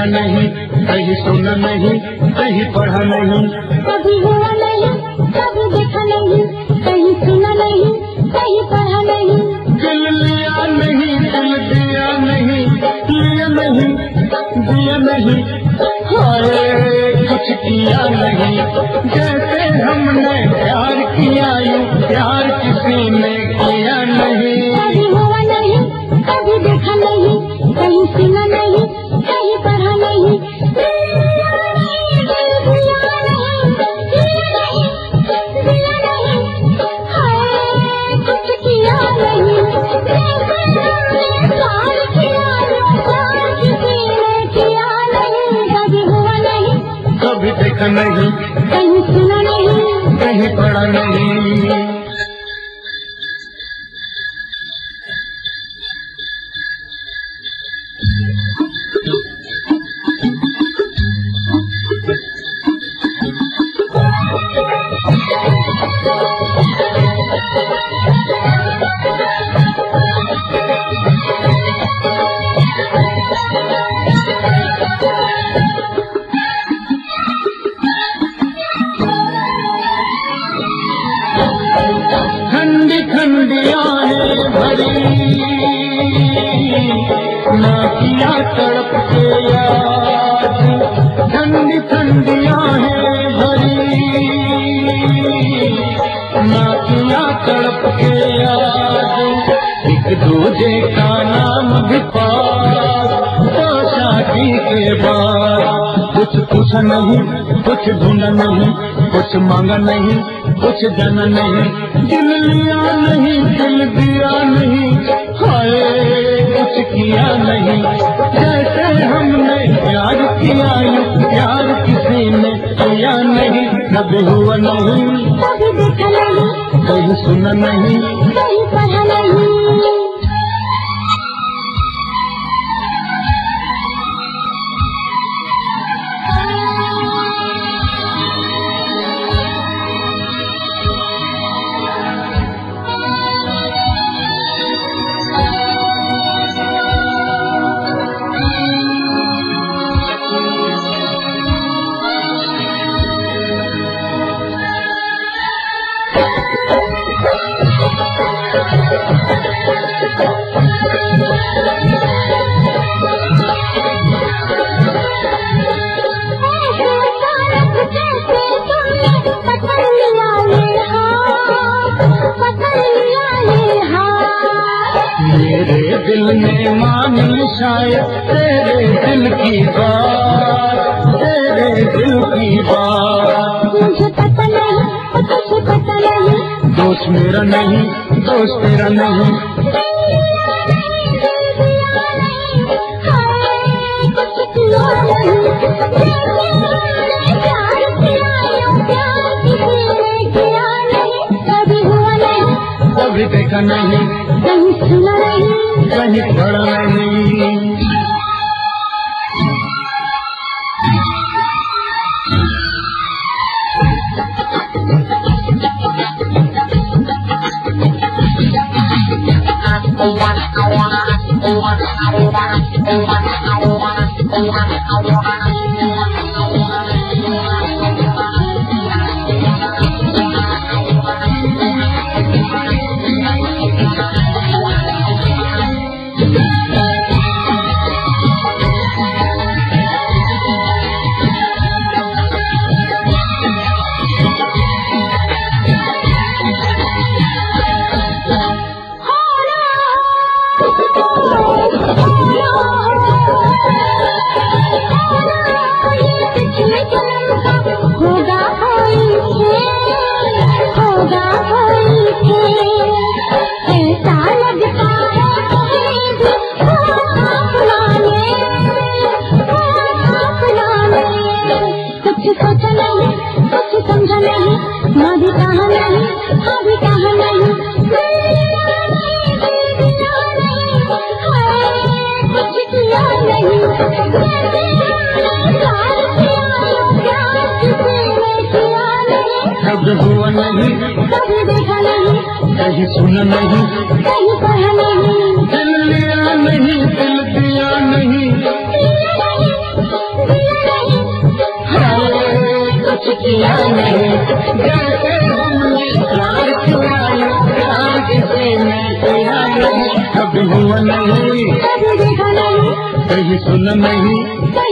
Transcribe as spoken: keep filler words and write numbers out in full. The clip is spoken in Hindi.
देखा नहीं, कहीं सुना नहीं, कहीं पढ़ा नहीं, कभी हुआ नहीं, कभी देखा नहीं, कहीं सुना नहीं, कहीं पढ़ा नहीं। दिल लिया नहीं, दिल दिया नहीं, लिया नहीं, दिया नहीं, हाय कुछ किया नहीं। जैसे हमने प्यार किया यूं प्यार किसी ने किया नहीं। कभी हुआ नहीं, कभी देखा नहीं, कहीं सुना नहीं, कहीं पढ़ा नहीं। कुछ किया नहीं, प्यार किया प्यार किसी ने किया नहीं। कभी हुआ नहीं, कभी देखा नहीं, कहीं सुना नहीं, कहीं पढ़ा नहीं। ठंडी ठंडी आहें भरी ना किया तड़प के याद, ठंडी ठंडी आहें भरी ना किया तड़प के याद। एक दूजे का नाम भी पास तो शादी के बाद। कुछ पूछा नहीं, कुछ ढूंढा नहीं, कुछ मांगा नहीं, कुछ जाना नहीं। दिल लिया नहीं, दिल दिया नहीं, हाय कुछ किया नहीं। जैसे हमने प्यार किया यूं प्यार किसी ने किया नहीं। कभी हुआ नहीं, कभी देखा नहीं, कहीं सुना नहीं, कहीं पढ़ा नहीं। मेरे दिल ने मानी शायद तेरे दिल की बात, तेरे दिल की बात। मुझे पता नहीं, तुझे पता नहीं, दोस्त मेरा नहीं, दोस्त तेरा नहीं। कुछ किया नहीं, प्यार किया यूं प्यार किसी ने किया नहीं। कभी हुआ नहीं, कभी देखा नहीं, कहीं सुना नहीं, कहीं पढ़ा नहीं। होगा कोई खेल, होगा कोई खेल, ऐसा लगता है कुछ सोचा नहीं, कुछ समझा नहीं, माँ भी कहा नहीं, हाँ भी कहा नहीं। कुछ किया नहीं, कभी हुआ नहीं, कभी देखा नहीं, कहीं सुना नहीं, कहीं पढ़ा नहीं। दिल लिया नहीं, दिल दिया नहीं, नहीं किया नहीं, जैसे हमने प्यार किया प्यार किसी ने किया नहीं, कभी हुआ नहीं, कभी देखा नहीं, कहीं सुना नहीं,